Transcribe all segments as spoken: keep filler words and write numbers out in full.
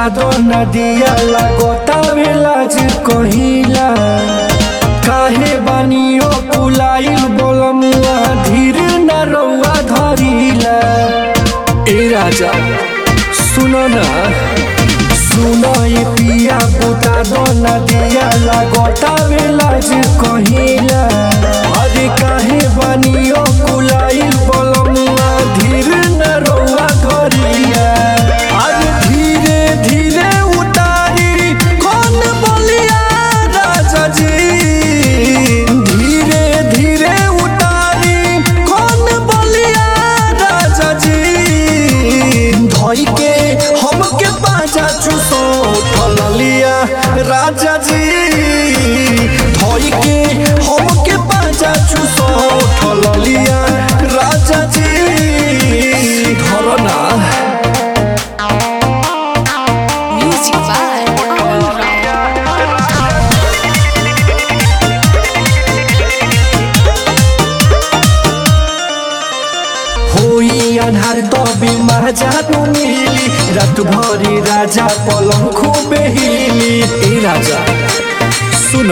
दो नदिया लगोता लाज कहिला काहे बानियो पुलाइल बोलमुआ धीर न रउआ धरिला। ए राजा सुनो ना सुनो ये पिया बुता दो नदिया लगोता लाज कहिला अरे काहे बानियो पुलाइल बोलमुआ धीर न रउआ धरिला। अरे धीरे धीरे उतारी कौन बोलिया राजा जी धीरे धीरे उतारी कौन बोलिया राजा जी धोई के हमके पाजा चुसो ठलिया राजा जी धोई के हमके पाजा चुसो ठलिया राजा जी धरो ना। अन्हार तबे महाजानु मिली रात भरी राजा पलंग खूबे हिली। ए राजा सुन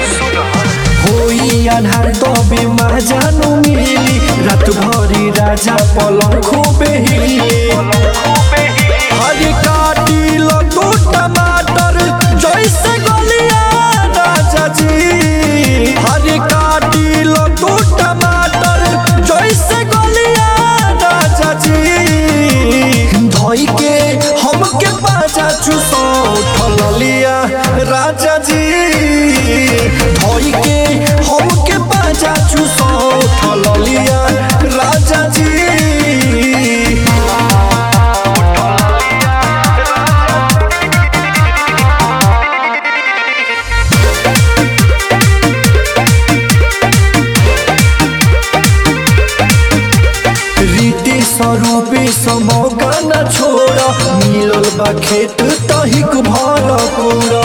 होई अन्हार तबे महाजानु मिली रात भरी राजा पलंग खूबे हिली। हरी काटी लो तू टमाटर जैसे गलिया राजा जी हरी काटी लो तू टमाटर जैसे गलिया राजा जी धोई के हमके पाजा चुसो ठलिया राजा जी धोई के हमके पाजा चुसो ठलिया राजा जी। स्वरूपे समौका न छोड़ मिलल बा खेत तहिक भर कोड़ा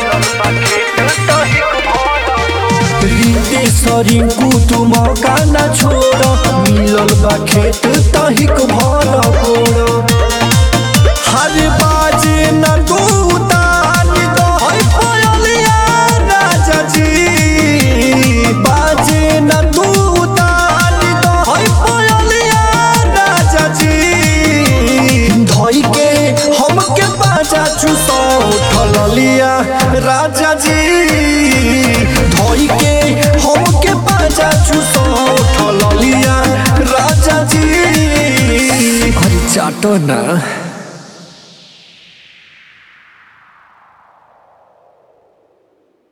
रीते तू मौका न छोड़ मिलल बा खेत तहिक भर कोड़ा हर बाजे न तू उतारी दो पयलिया राजा जी बाजे न तू उतारी दो पयलिया राजा जी धोई के हमके पाजा चुसो ठलिया राजा जी धोई के हमके पाजा चुसो ठलिया राजा जी। अरे चाटो ना।